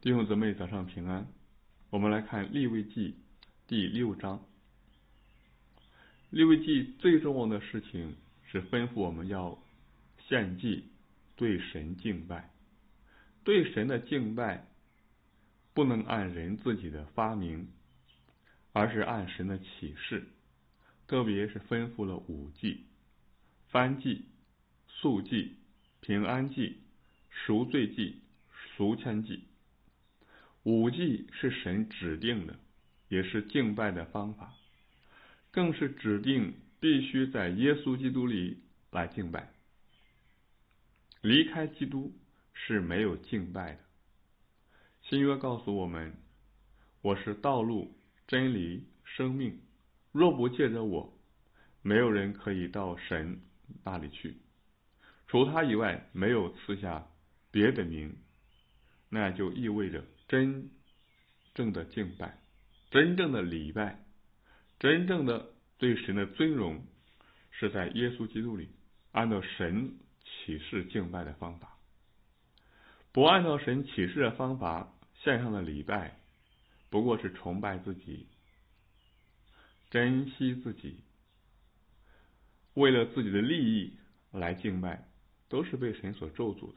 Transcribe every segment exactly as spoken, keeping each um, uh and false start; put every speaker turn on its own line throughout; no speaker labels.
弟兄姊妹，早上平安。我们来看利未记第六章。利未记最重要的事情是吩咐我们要献祭，对神敬拜。对神的敬拜不能按人自己的发明，而是按神的启示。特别是吩咐了五祭：燔祭、素祭、平安祭、赎罪祭、赎愆祭。五祭是神指定的，也是敬拜的方法，更是指定必须在耶稣基督里来敬拜。离开基督是没有敬拜的。新约告诉我们，我是道路、真理、生命，若不借着我，没有人可以到神那里去。除他以外，没有赐下别的名。那就意味着真正的敬拜，真正的礼拜，真正的对神的尊荣，是在耶稣基督里按照神启示敬拜的方法。不按照神启示的方法献上的礼拜，不过是崇拜自己，珍惜自己，为了自己的利益来敬拜，都是被神所咒诅的。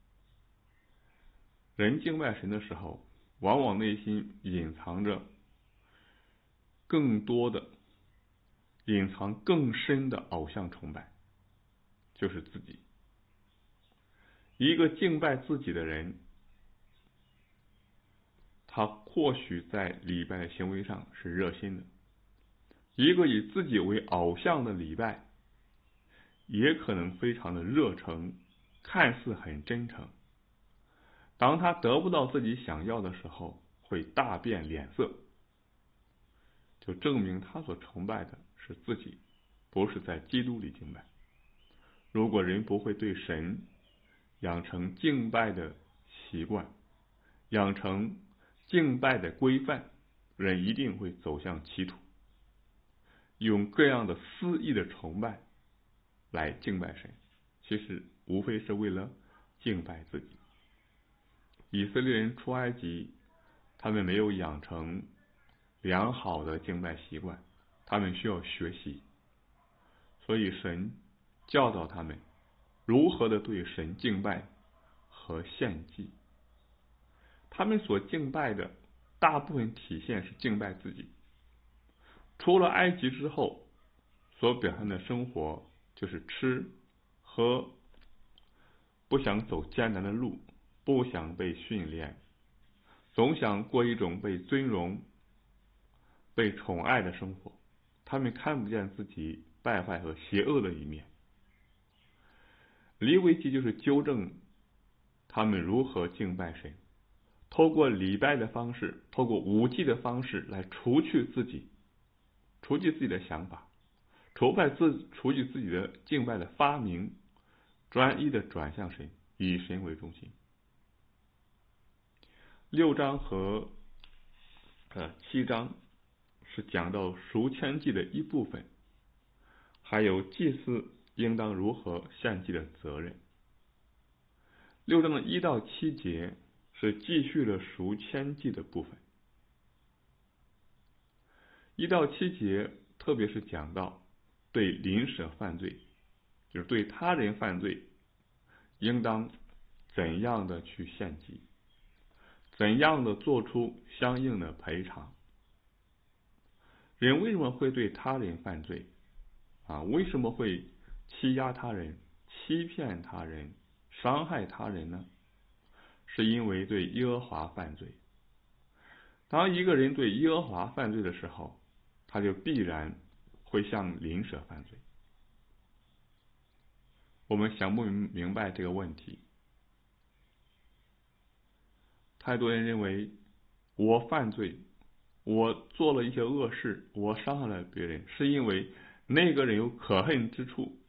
人敬拜神的时候，往往内心隐藏着更多的、隐藏更深的偶像崇拜，就是自己。一个敬拜自己的人，他或许在礼拜的行为上是热心的；一个以自己为偶像的礼拜，也可能非常的热诚，看似很真诚。当他得不到自己想要的时候，会大变脸色，就证明他所崇拜的是自己，不是在基督里敬拜。如果人不会对神养成敬拜的习惯，养成敬拜的规范，人一定会走向歧途，用各样的私意的崇拜来敬拜神，其实无非是为了敬拜自己。以色列人出埃及，他们没有养成良好的敬拜习惯，他们需要学习。所以神教导他们如何的对神敬拜和献祭。他们所敬拜的大部分体现是敬拜自己。出了埃及之后，所表现的生活就是吃喝，不想走艰难的路，不想被训练，总想过一种被尊荣、被宠爱的生活。他们看不见自己败坏和邪恶的一面。利未记就是纠正他们如何敬拜神，透过礼拜的方式，透过五祭的方式来除去自己，除去自己的想法，除拜自除去自己的敬拜的发明，专一的转向神，以神为中心。六章和呃七章是讲到赎愆祭的一部分，还有祭司应当如何献祭的责任。六章的一到七节是继续了赎愆祭的部分。一到七节特别是讲到对邻舍犯罪，就是对他人犯罪，应当怎样的去献祭，怎样的做出相应的赔偿。人为什么会对他人犯罪啊？为什么会欺压他人、欺骗他人、伤害他人呢？是因为对耶和华犯罪。当一个人对耶和华犯罪的时候，他就必然会向邻舍犯罪。我们想不明白这个问题。太多人认为我犯罪，我做了一些恶事，我伤害了别人，是因为那个人有可恨之处。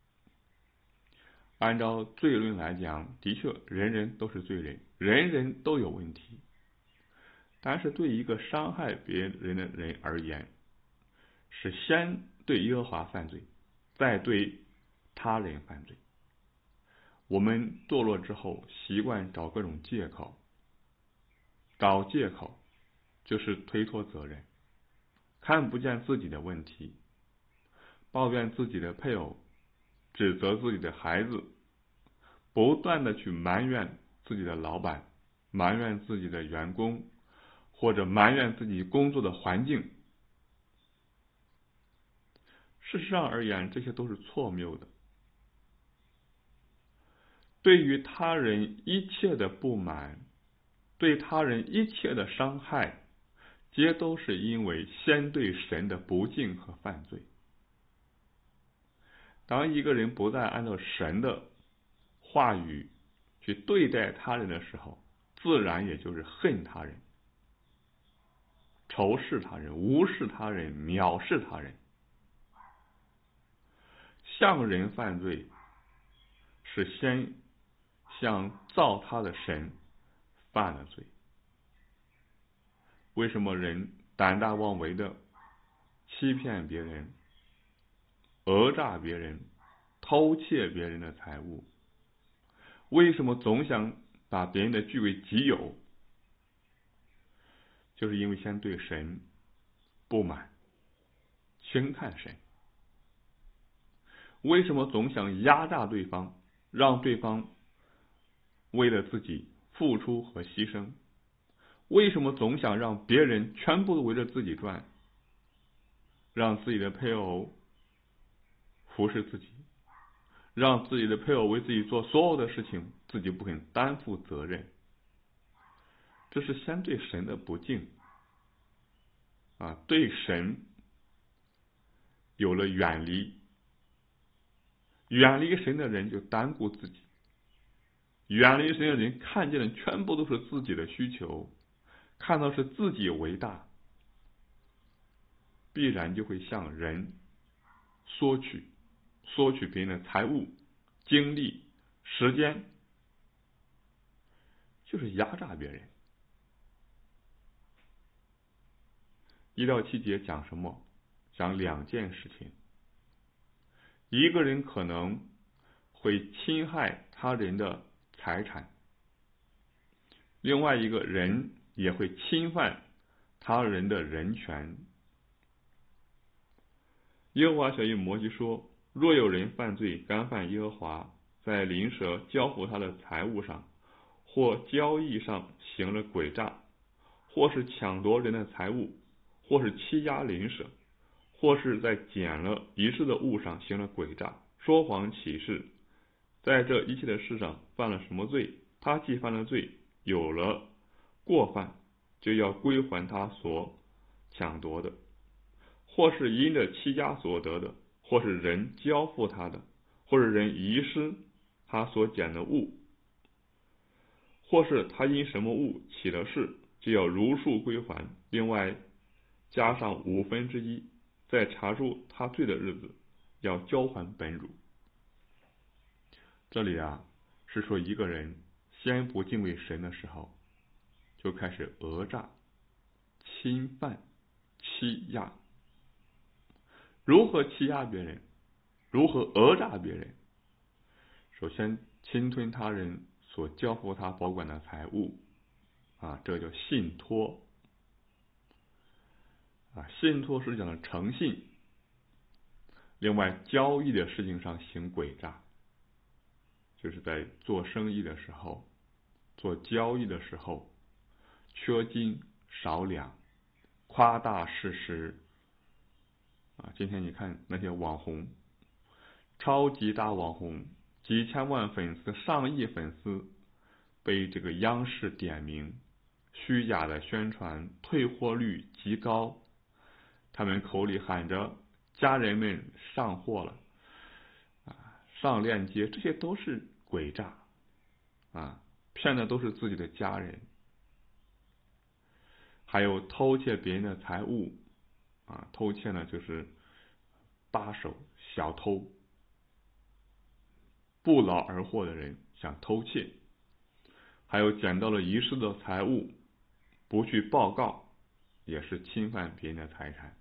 按照罪论来讲，的确人人都是罪人，人人都有问题。但是对一个伤害别人的人而言，是先对耶和华犯罪，再对他人犯罪。我们堕落之后，习惯找各种借口， 找借口，就是推脱责任，看不见自己的问题，抱怨自己的配偶，指责自己的孩子，不断的去埋怨自己的老板，埋怨自己的员工，或者埋怨自己工作的环境。事实上而言，这些都是错谬的。对于他人一切的不满，对他人一切的伤害，皆都是因为先对神的不敬和犯罪。当一个人不再按照神的话语去对待他人的时候，自然也就是恨他人，仇视他人，无视他人，藐视他人。向人犯罪，是先向造他的神犯了罪。为什么人胆大妄为的欺骗别人，讹诈别人，偷窃别人的财物？为什么总想把别人的据为己有？就是因为先对神不满，轻看神。为什么总想压榨对方，让对方为了自己付出和牺牲？为什么总想让别人全部都围着自己转，让自己的配偶服侍自己，让自己的配偶为自己做所有的事情，自己不肯担负责任？这是先对神的不敬啊，对神有了远离。远离神的人就单顾自己，远离神的人看见的全部都是自己的需求，看到是自己为大，必然就会向人索取，索取别人的财物、精力、时间，就是压榨别人。一到七节讲什么？讲两件事情。一个人可能会侵害他人的财产，另外一个人也会侵犯他人的人权。耶和华小谕摩西说，若有人犯罪，干犯耶和华，在邻舍交付他的财物上，或交易上行了诡诈，或是抢夺人的财物，或是欺压邻舍，或是在捡了遗失的物上行了诡诈，说谎起誓，在这一切的事上犯了什么罪？他既犯了罪，有了过犯，就要归还他所抢夺的，或是因着欺压所得的，或是人交付他的，或是人遗失他所捡的物，或是他因什么物起了事，就要如数归还，另外加上五分之一，在查出他罪的日子，要交还本主。这里啊，是说一个人先不敬畏神的时候，就开始讹诈、侵犯、欺压。如何欺压别人？如何讹诈别人？首先侵吞他人所交付他保管的财物啊，这叫信托啊，信托是讲的诚信。另外，交易的事情上行诡诈，就是在做生意的时候，做交易的时候，缺斤少两，夸大事实啊。今天你看那些网红，超级大网红，几千万粉丝、上亿粉丝，被这个央视点名，虚假的宣传，退货率极高。他们口里喊着家人们上货了啊，上链接，这些都是诡诈啊，骗的都是自己的家人。还有偷窃别人的财物啊，偷窃呢就是扒手、小偷，不劳而获的人想偷窃。还有捡到了遗失的财物，不去报告，也是侵犯别人的财产。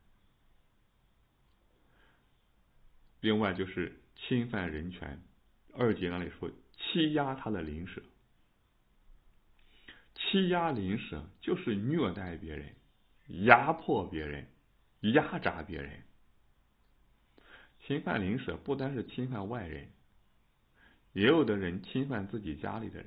另外就是侵犯人权，二节那里说欺压他的邻舍。欺欺压邻舍就是虐待别人，压迫别人，压榨别人。侵犯邻舍不单是侵犯外人，也有的人侵犯自己家里的人。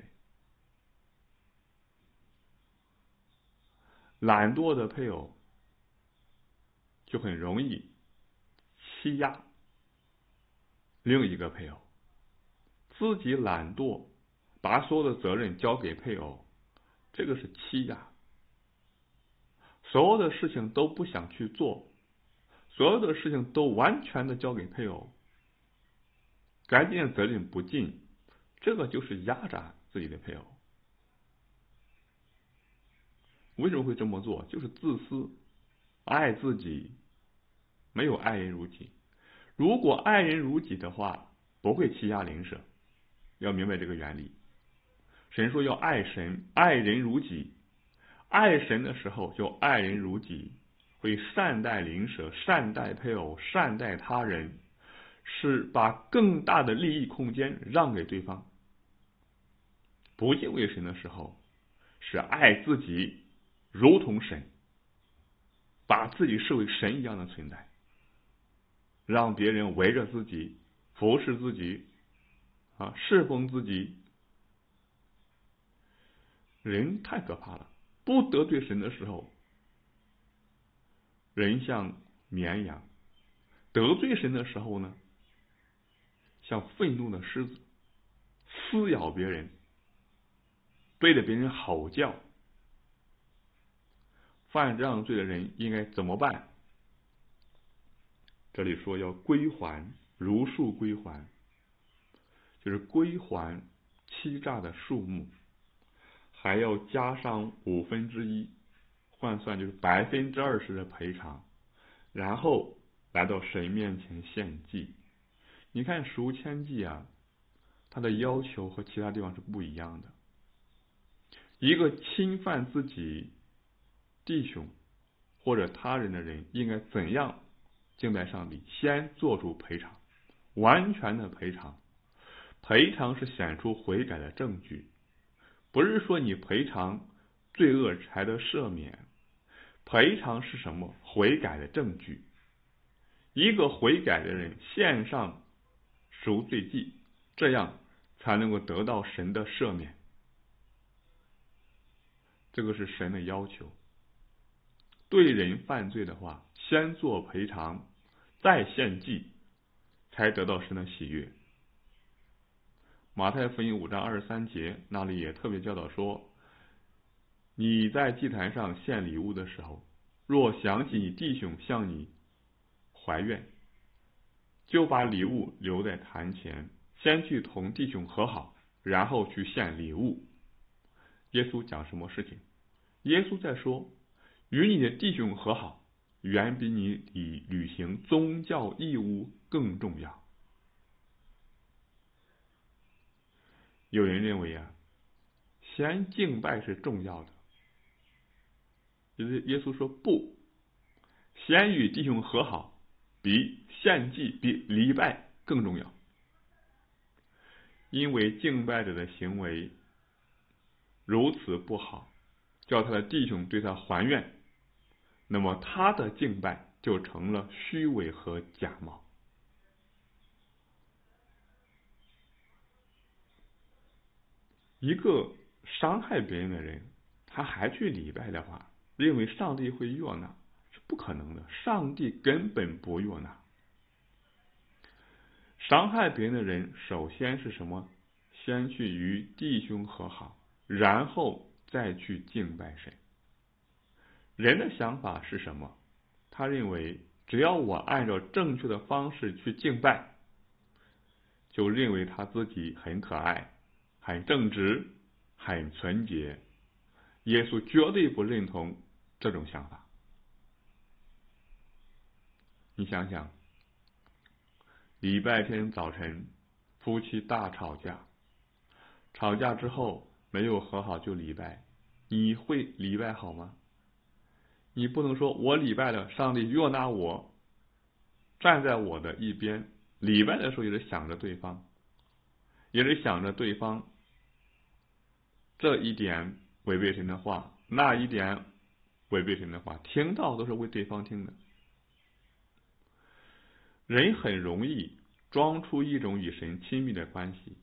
懒惰的配偶就很容易欺压另一个配偶，自己懒惰，把所有的责任交给配偶，这个是欺压。所有的事情都不想去做，所有的事情都完全的交给配偶，该尽的责任不尽，这个就是压榨自己的配偶。为什么会这么做？就是自私，爱自己，没有爱人如己。如果爱人如己的话，不会欺压邻舍。要明白这个原理。神说要爱神，爱人如己。爱神的时候就爱人如己，会善待邻舍，善待配偶，善待他人，是把更大的利益空间让给对方。不敬畏神的时候，是爱自己如同神，把自己视为神一样的存在，让别人围着自己，服侍自己，啊，侍奉自己。人太可怕了，不得罪神的时候，人像绵羊；得罪神的时候呢，像愤怒的狮子，撕咬别人，对着别人吼叫。犯这样罪的人应该怎么办？这里说要归还，如数归还，就是归还欺诈的数目，还要加上五分之一，换算就是百分之二十的赔偿，然后来到神面前献祭。你看赎愆祭啊，它的要求和其他地方是不一样的。一个侵犯自己弟兄或者他人的人，应该怎样敬拜上帝？先做出赔偿，完全的赔偿。赔偿是显出悔改的证据，不是说你赔偿罪恶才得赦免。赔偿是什么？悔改的证据。一个悔改的人献上赎罪祭，这样才能够得到神的赦免。这个是神的要求。对人犯罪的话，先做赔偿，再献祭，才得到神的喜悦。马太福音五章二十三节那里也特别教导说，你在祭坛上献礼物的时候，若想起你弟兄向你怀怨，就把礼物留在坛前，先去同弟兄和好，然后去献礼物。耶稣讲什么事情？耶稣在说，与你的弟兄和好，远比你以履行宗教义务更重要。有人认为啊，先敬拜是重要的，耶稣说不，先与弟兄和好，比献祭比礼拜更重要。因为敬拜者的行为如此不好，叫他的弟兄对他还愿，那么他的敬拜就成了虚伪和假冒。一个伤害别人的人，他还去礼拜的话，认为上帝会悦纳，是不可能的。上帝根本不悦纳。伤害别人的人，首先是什么？先去与弟兄和好，然后再去敬拜神。人的想法是什么？他认为只要我按照正确的方式去敬拜，就认为他自己很可爱，很正直，很纯洁。耶稣绝对不认同这种想法。你想想，礼拜天早晨夫妻大吵架，吵架之后没有和好就礼拜，你会礼拜好吗？你不能说我礼拜了，上帝悦纳我，站在我的一边。礼拜的时候也是想着对方，也是想着对方这一点违背神的话，那一点违背神的话，听到都是为对方听的。人很容易装出一种与神亲密的关系。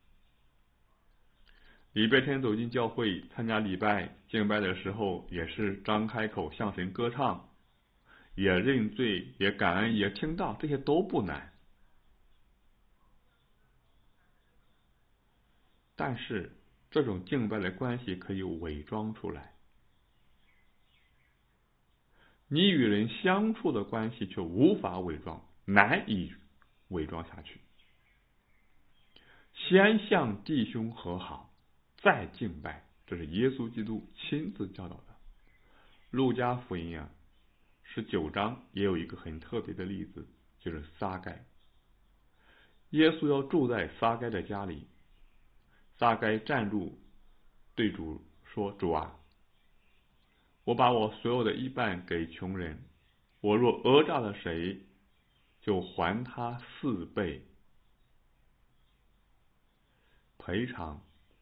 礼拜天走进教会参加礼拜敬拜的时候，也是张开口向神歌唱，也认罪，也感恩，也听到，这些都不难。但是这种敬拜的关系可以伪装出来，你与人相处的关系却无法伪装，难以伪装下去。先向弟兄和好，再敬拜，这是耶稣基督亲自教导的。路加福音啊，十九章也有一个很特别的例子，就是撒该。耶稣要住在撒该的家里，撒该站住对主说：主啊，我把我所有的一半给穷人，我若讹诈了谁，就还他四倍。赔偿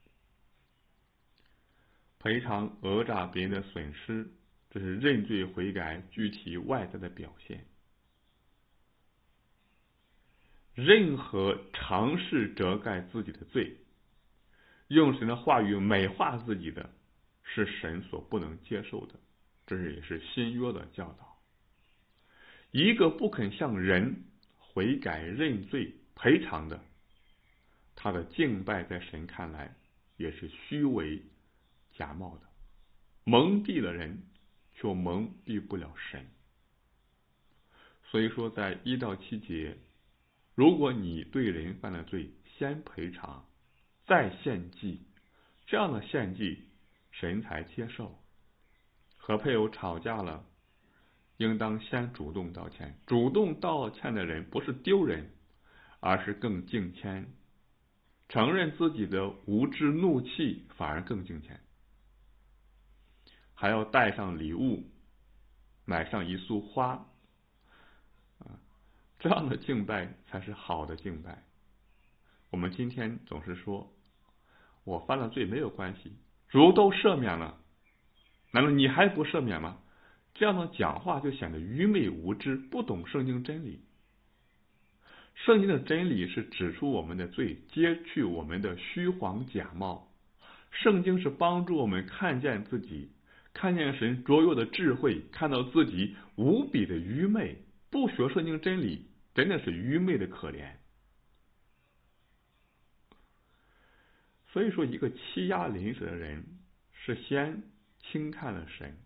赔偿讹诈别人的损失，这是认罪悔改具体外在的表现。任何尝试遮盖自己的罪，用神的话语美化自己的，是神所不能接受的，这也是新约的教导。一个不肯向人悔改认罪赔偿的，他的敬拜在神看来也是虚伪假冒的，蒙蔽了人，却蒙蔽不了神。所以说在一到七节，如果你对人犯了罪，先赔偿再献祭，这样的献祭神才接受。和配偶吵架了，应当先主动道歉。主动道歉的人不是丢人，而是更敬谦，承认自己的无知怒气，反而更敬谦。还要带上礼物，买上一束花，这样的敬拜才是好的敬拜。我们今天总是说，我犯了罪没有关系，主都赦免了，难道你还不赦免吗？这样的讲话就显得愚昧无知，不懂圣经真理。圣经的真理是指出我们的罪，揭去我们的虚晃假冒。圣经是帮助我们看见自己，看见神卓越的智慧，看到自己无比的愚昧。不学圣经真理，真的是愚昧的可怜。所以说，一个欺压邻舍的人是先轻看了神。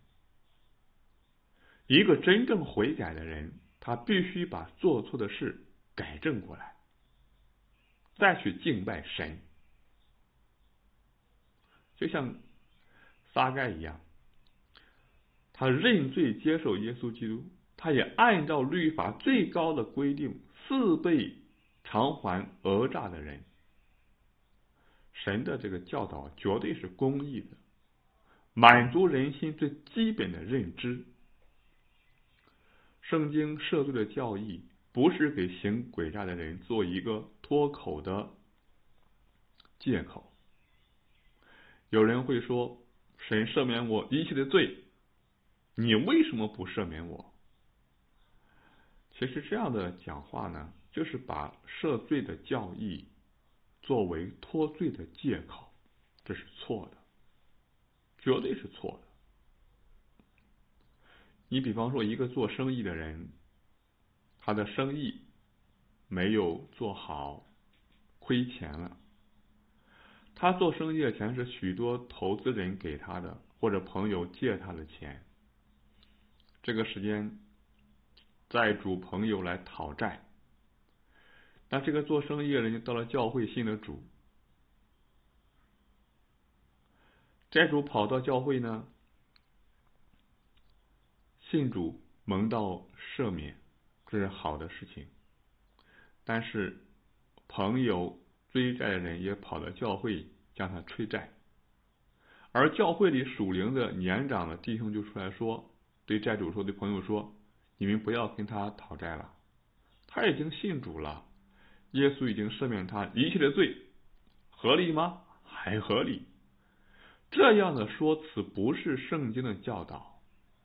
一个真正悔改的人，他必须把做错的事改正过来，再去敬拜神。就像撒该一样，他认罪接受耶稣基督，他也按照律法最高的规定四倍偿还讹诈的人。神的这个教导绝对是公义的，满足人心最基本的认知。圣经赦罪的教义不是给行诡诈的人做一个脱口的借口。有人会说，神赦免我一切的罪，你为什么不赦免我？其实这样的讲话呢，就是把赦罪的教义作为脱罪的借口，这是错的，绝对是错的。你比方说一个做生意的人，他的生意没有做好，亏钱了，他做生意的钱是许多投资人给他的，或者朋友借他的钱。这个时间债主朋友来讨债，那这个做生意的人就到了教会信了主。债主跑到教会呢，信主蒙到赦免，这是好的事情。但是朋友追债的人也跑到教会将他催债，而教会里属灵的年长的弟兄就出来说，对债主说，对朋友说，你们不要跟他讨债了，他已经信主了，耶稣已经赦免他一切的罪，合理吗？还合理。 这样的说辞不是圣经的教导，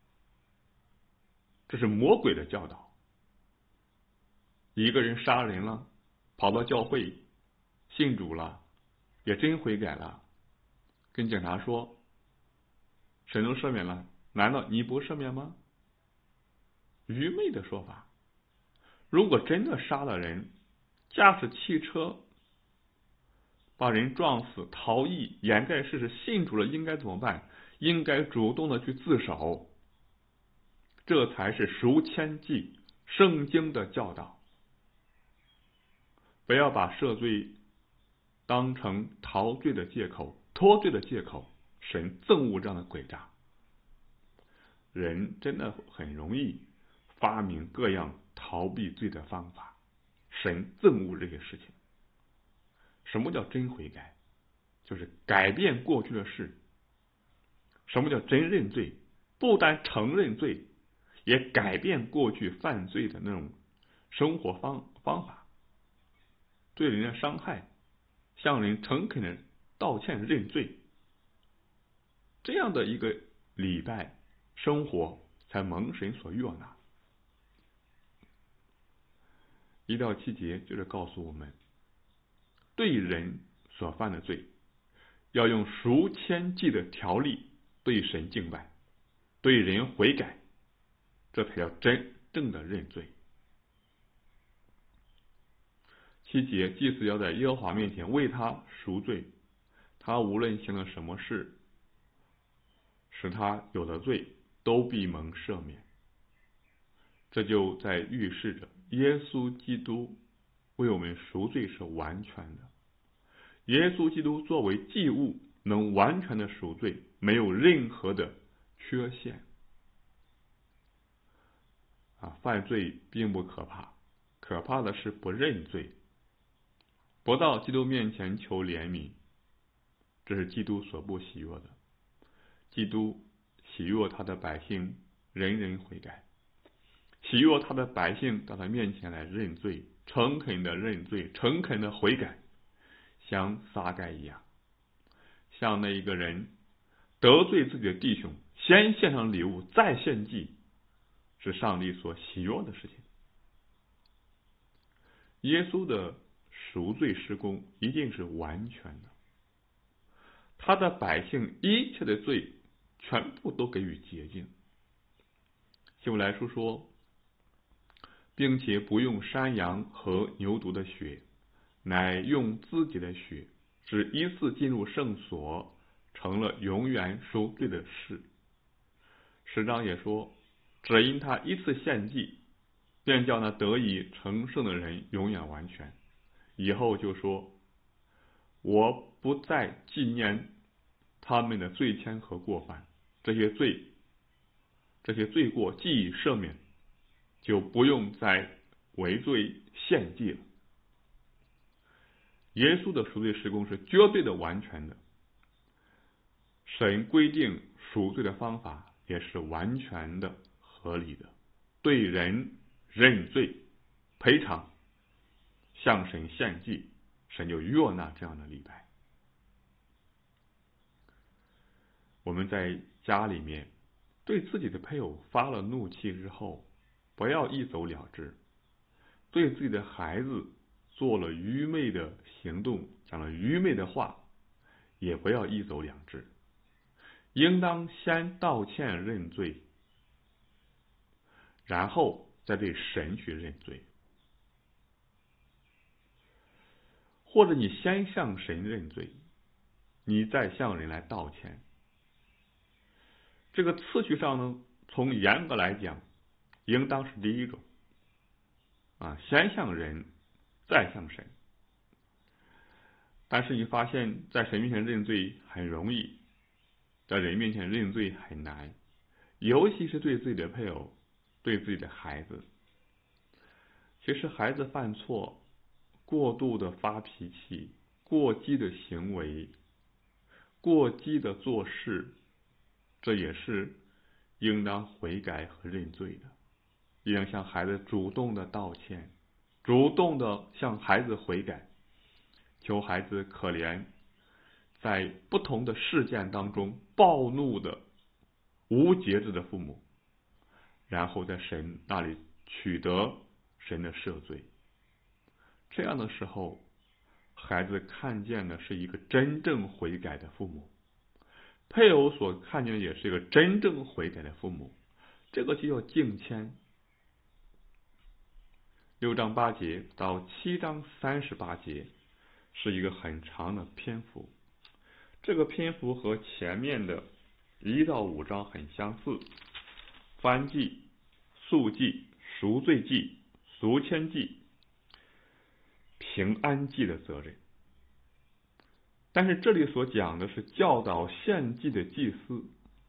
这是魔鬼的教导。一个人杀人了，跑到教会信主了，也真悔改了，跟警察说神都赦免了，难道你不赦免吗？愚昧的说法。如果真的杀了人，驾驶汽车把人撞死，逃逸，掩盖事实，信主了应该怎么办？应该主动的去自首，这才是赎愆祭，圣经的教导。不要把赦罪当成逃罪的借口，脱罪的借口，神憎恶这样的诡诈。人真的很容易发明各样逃避罪的方法，神憎恶这些事情。什么叫真悔改？就是改变过去的事。什么叫真认罪？不单承认罪，也改变过去犯罪的那种生活方方法，对人的伤害，向人诚恳的道歉认罪，这样的一个礼拜生活才蒙神所悦纳。一到七节就是告诉我们，对人所犯的罪，要用赎愆祭的条例对神敬拜，对人悔改，这才叫真正的认罪。七节，祭司要在耶和华面前为他赎罪，他无论行了什么事，使他有了罪，都必蒙赦免。这就在预示着耶稣基督为我们赎罪是完全的。耶稣基督作为祭物，能完全的赎罪，没有任何的缺陷。啊，犯罪并不可怕，可怕的是不认罪，不到基督面前求怜悯，这是基督所不喜悦的。基督喜悦他的百姓人人悔改，喜悦他的百姓到他面前来认罪，诚恳的认罪，诚恳的悔改，像撒该一样，像那一个人得罪自己的弟兄，先献上礼物再献祭，是上帝所喜悦的事情。耶稣的赎罪施工一定是完全的，他的百姓一切的罪全部都给予洁净。希伯来书说，并且不用山羊和牛犊的血，乃用自己的血，只一次进入圣所，成了永远赎罪的事。十章也说，只因他一次献祭，便叫那得以成圣的人永远完全。以后就说，我不再纪念他们的罪愆和过犯，这些罪这些罪过既已赦免，就不用再为罪献祭了。耶稣的赎罪施工是绝对的完全的，神规定赎罪的方法也是完全的合理的，对人认罪赔偿，向神献祭，神就悦纳这样的礼拜。我们在家里面对自己的配偶发了怒气之后，不要一走了之；对自己的孩子做了愚昧的行动，讲了愚昧的话，也不要一走了之，应当先道歉认罪，然后再对神去认罪。或者你先向神认罪，你再向人来道歉。这个次序上呢，从严格来讲，应当是第一种啊，先向人，再向神。但是你发现，在神面前认罪很容易，在人面前认罪很难，尤其是对自己的配偶，对自己的孩子。其实孩子犯错，过度的发脾气，过激的行为，过激的做事，这也是应当悔改和认罪的。应当向孩子主动的道歉，主动的向孩子悔改，求孩子可怜在不同的事件当中暴怒的无节制的父母，然后在神那里取得神的赦罪。这样的时候，孩子看见的是一个真正悔改的父母，配偶所看见的也是一个真正悔改的父母，这个就叫敬谦。六章八节到七章三十八节是一个很长的篇幅，这个篇幅和前面的一到五章很相似，燔祭、素祭、赎罪祭、赎愆祭、平安祭的责任。但是这里所讲的是教导献祭的祭司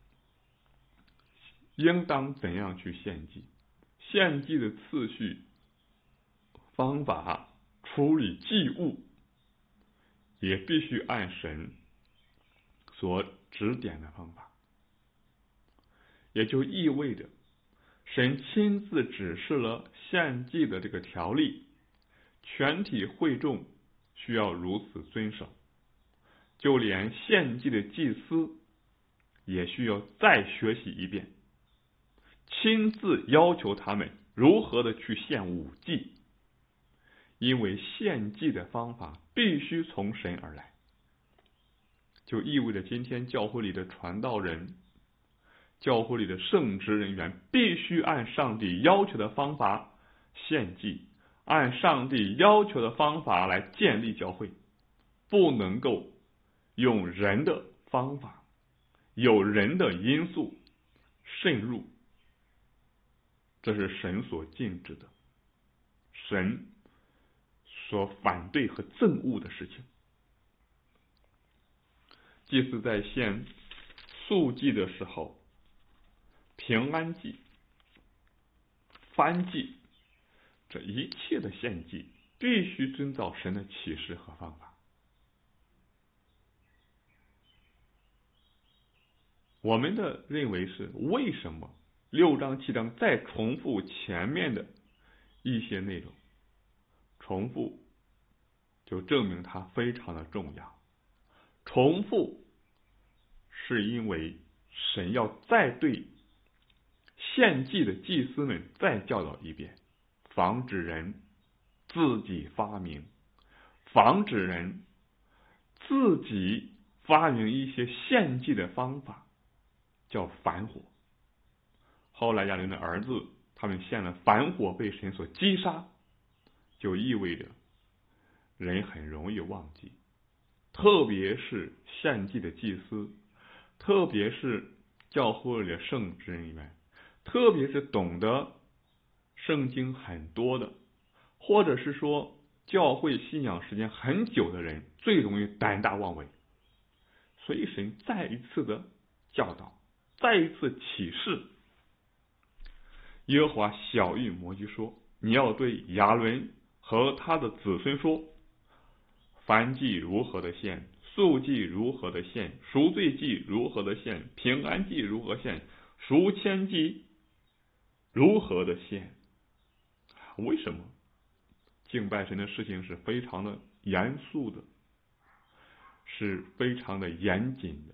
应当怎样去献祭，献祭的次序、方法、处理祭物也必须按神所指点的方法。也就意味着神亲自指示了献祭的这个条例，全体会众需要如此遵守，就连献祭的祭司也需要再学习一遍，亲自要求他们如何的去献五祭，因为献祭的方法必须从神而来。就意味着今天教会里的传道人、教会里的圣职人员必须按上帝要求的方法献祭，按上帝要求的方法来建立教会，不能够用人的方法，有人的因素渗入，这是神所禁止的，神所反对和憎恶的事情。祭司在献素祭的时候，平安祭、燔祭，这一切的献祭必须遵照神的启示和方法。我们的认为是，为什么六章七章再重复前面的一些内容，重复就证明它非常的重要。重复是因为神要再对献祭的祭司们再教导一遍，防止人自己发明，防止人自己发明一些献祭的方法，叫反火。后来亚伦的儿子他们献了反火，被神所击杀，就意味着人很容易忘记，特别是献祭的祭司，特别是教会里的圣职人员，特别是懂得圣经很多的，或者是说教会信仰时间很久的人，最容易胆大妄为。所以神再一次的教导，再一次启示，耶和华晓谕摩西说，你要对亚伦和他的子孙说，燔祭如何的献，素祭如何的献，赎罪祭如何的献，平安祭如何献，赎愆祭如何的献。为什么敬拜神的事情是非常的严肃的，是非常的严谨的，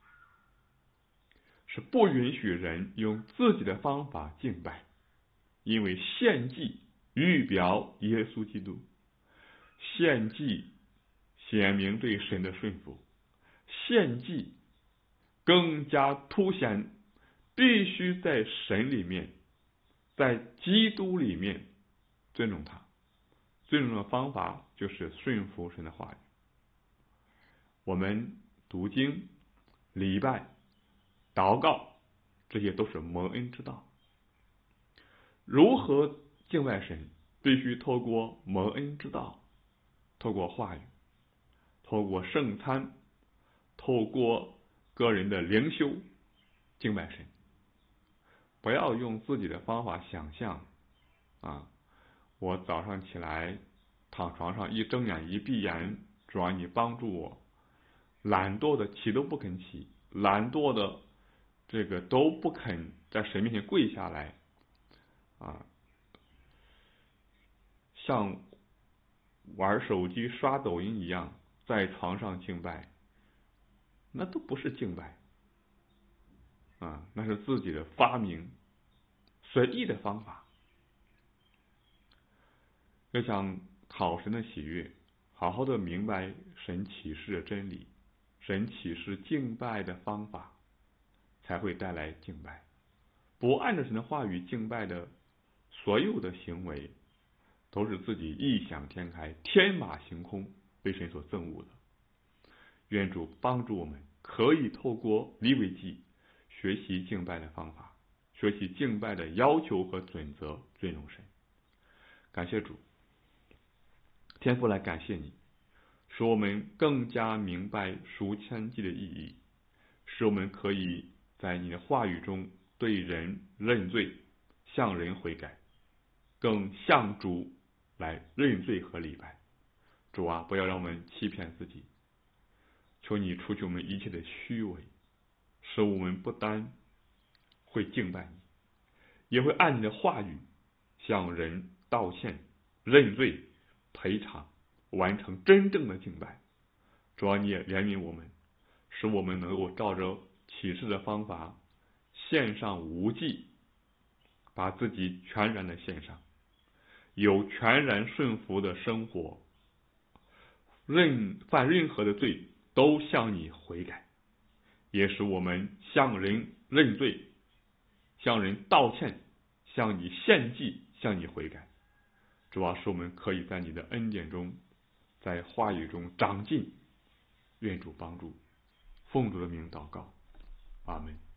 是不允许人用自己的方法敬拜，因为献祭预表耶稣基督，献祭显明对神的顺服，献祭更加凸显必须在神里面，在基督里面尊重他。尊重的方法就是顺服神的话语。我们读经、礼拜、祷告，这些都是蒙恩之道。如何敬拜神，必须透过蒙恩之道，透过话语，透过圣餐，透过个人的灵修敬拜神。不要用自己的方法想象啊，我早上起来躺床上一睁眼一闭眼，主要你帮助我，懒惰的起都不肯起，懒惰的这个都不肯在神面前跪下来啊，像玩手机刷抖音一样在床上敬拜， 那都不是敬拜啊，那是自己的发明随意的方法。要想讨神的喜悦，好好的明白神启示的真理，神启示敬拜的方法，才会带来敬拜。不按照神的话语敬拜的所有的行为，都是自己异想天开、天马行空，被神所憎恶的。愿主帮助我们，可以透过利未记学习敬拜的方法，学习敬拜的要求和准则，尊荣神。感谢主，天父来感谢你，使我们更加明白赎愆祭的意义，使我们可以在你的话语中对人认罪，向人悔改，更向主来认罪和礼拜。主啊，不要让我们欺骗自己，求你除去我们一切的虚伪，使我们不单会敬拜你，也会按你的话语向人道歉、认罪、赔偿，完成真正的敬拜。主啊，你也怜悯我们，使我们能够照着启示的方法献上无祭，把自己全然的献上，有全然顺服的生活，任犯任何的罪都向你悔改，也使我们向人认罪，向人道歉，向你献祭，向你悔改。主要是我们可以在你的恩典中，在话语中长进。愿主帮助，奉主的名祷告，阿们。